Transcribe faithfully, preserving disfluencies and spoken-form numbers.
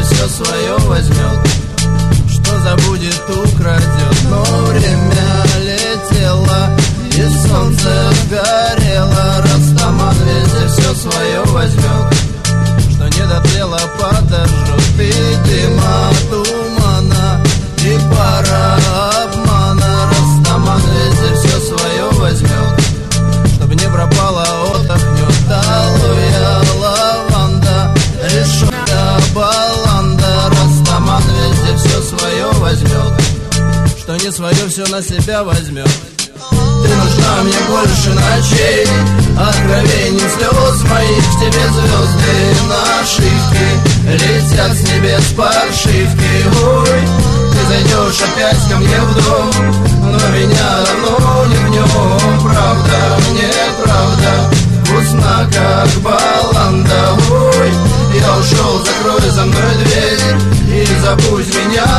все свое возьмет, что забудет, украдет. Но время летело, и солнце сгорело. Растаман везде все свое возьмет, что не дотлело, подожжет. И дыма, тумана, и пара обмана. Растаман везде все свое возьмет, чтобы не пропало, отдохнет. Алоэ, лаванда, решетка, баланда. Растаман везде все свое возьмет, что не свое все на себя возьмет. Ты нужна мне больше ночей, откровений, слез моих. В тебе звезды нашивки летят с небес паршивки. Ой, ты зайдешь опять ко мне в дом, но меня давно не в нем. Правда, мне правда вкусно, как баланда. Ой, я ушел, закрой за мной дверь и забудь меня